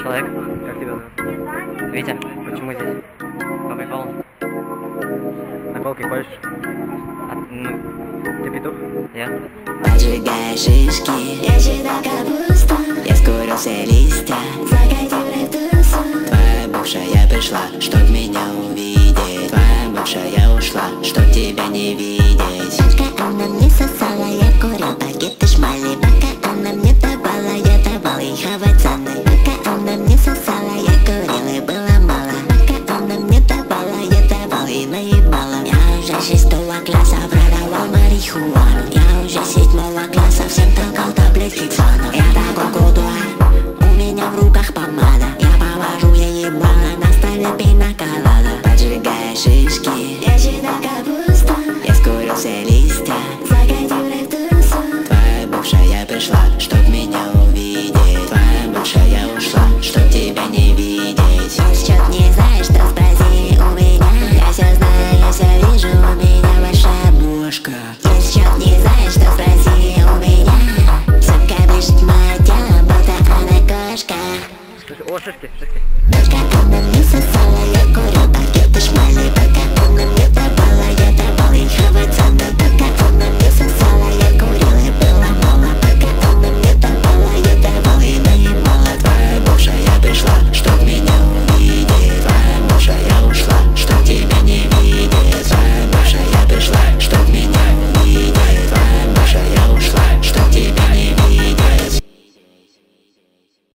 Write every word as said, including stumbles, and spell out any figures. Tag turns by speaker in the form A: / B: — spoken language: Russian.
A: Человек, как тебя зовут? Витя, почему здесь? По приколу? Наколки хочешь? А, ну, ты петух? Я?
B: Поджигай шишки, я считаю капусту, я скурил все листья, закатил тусу. Твоя бывшая пришла, чтоб меня увидеть. Твоя бывшая ушла, чтоб тебя не видеть. Пока она мне сосала, я курил пакеты шмали. Пока она мне давала, я давал ей хавать цены. Пока она мне сосала, я курил и было мало. Пока она мне давала, я давал ей наебала. Я уже шестого класса продавал марихуану. Я уже седьмого класса всем толкал таблетки цана. Я такой крутой, у меня в руках помада. Я повожу ей ебало, на столе пинаколада. Поджигая шишки, я считал капусту, я скурил все листья, закатил тусу. Твоя бывшая пришла, чтоб меня увидеть. Твоя бывшая ушла, чтоб тебя не видеть. Если чё-то не знаешь, то спроси у меня. Я всё знаю, я всё вижу, у меня большая бошка. Если чё-то не знаешь, то спроси у меня. Сука дышит моё тело, будто она кошка.
A: О, шишки, шишки.
B: Дочка, она мне сосала, я курил пакеты шмали.